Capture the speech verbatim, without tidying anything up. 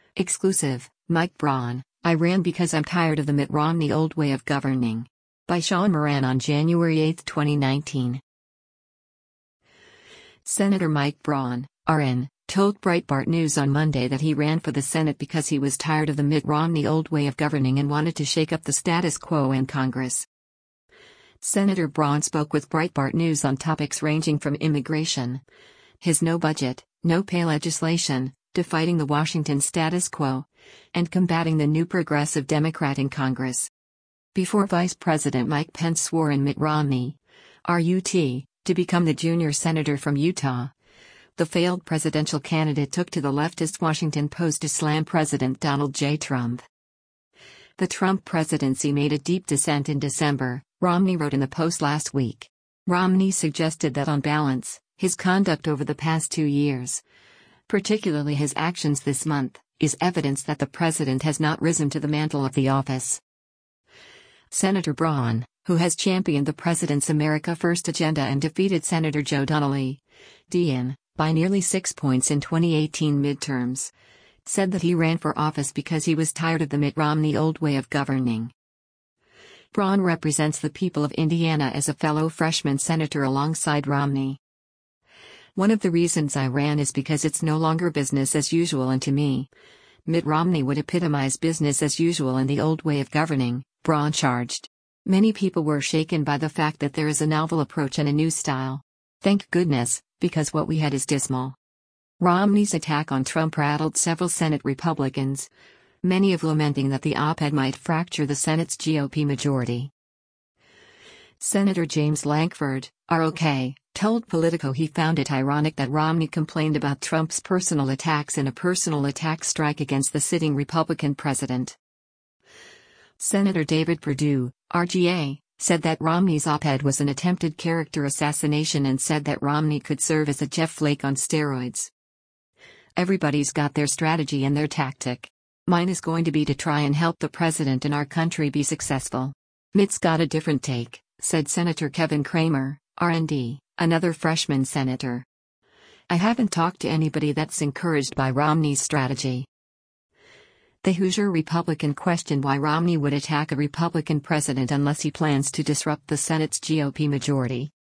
Exclusive, Mike Braun, I ran because I'm tired of the Mitt Romney old way of governing. By Sean Moran on January eighth, twenty nineteen. Senator Mike Braun, R N, told Breitbart News on Monday that he ran for the Senate because he was tired of the Mitt Romney old way of governing and wanted to shake up the status quo in Congress. Senator Braun spoke with Breitbart News on topics ranging from immigration, his no-budget, no-pay legislation, to fighting the Washington status quo, and combating the new progressive Democrat in Congress. Before Vice President Mike Pence swore in Mitt Romney, R U T, to become the junior senator from Utah, the failed presidential candidate took to the leftist Washington Post to slam President Donald J. Trump. The Trump presidency made a deep descent in December, Romney wrote in the Post last week. Romney suggested that on balance, his conduct over the past two years, particularly his actions this month, is evidence that the president has not risen to the mantle of the office. Senator Braun, who has championed the president's America First agenda and defeated Senator Joe Donnelly, D N, by nearly six points in twenty eighteen midterms, said that he ran for office because he was tired of the Mitt Romney old way of governing. Braun represents the people of Indiana as a fellow freshman senator alongside Romney. One of the reasons I ran is because it's no longer business as usual, and to me, Mitt Romney would epitomize business as usual in the old way of governing, Braun charged. Many people were shaken by the fact that there is a novel approach and a new style. Thank goodness, because what we had is dismal. Romney's attack on Trump rattled several Senate Republicans, many of lamenting that the op-ed might fracture the Senate's G O P majority. Senator James Lankford, R O K, told Politico he found it ironic that Romney complained about Trump's personal attacks in a personal attack strike against the sitting Republican president. Senator David Perdue, R G A, said that Romney's op-ed was an attempted character assassination and said that Romney could serve as a Jeff Flake on steroids. Everybody's got their strategy and their tactic. Mine is going to be to try and help the president and our country be successful. Mitt's got a different take, said Senator Kevin Cramer, R and D, another freshman senator. I haven't talked to anybody that's encouraged by Romney's strategy. The Hoosier Republican questioned why Romney would attack a Republican president unless he plans to disrupt the Senate's G O P majority.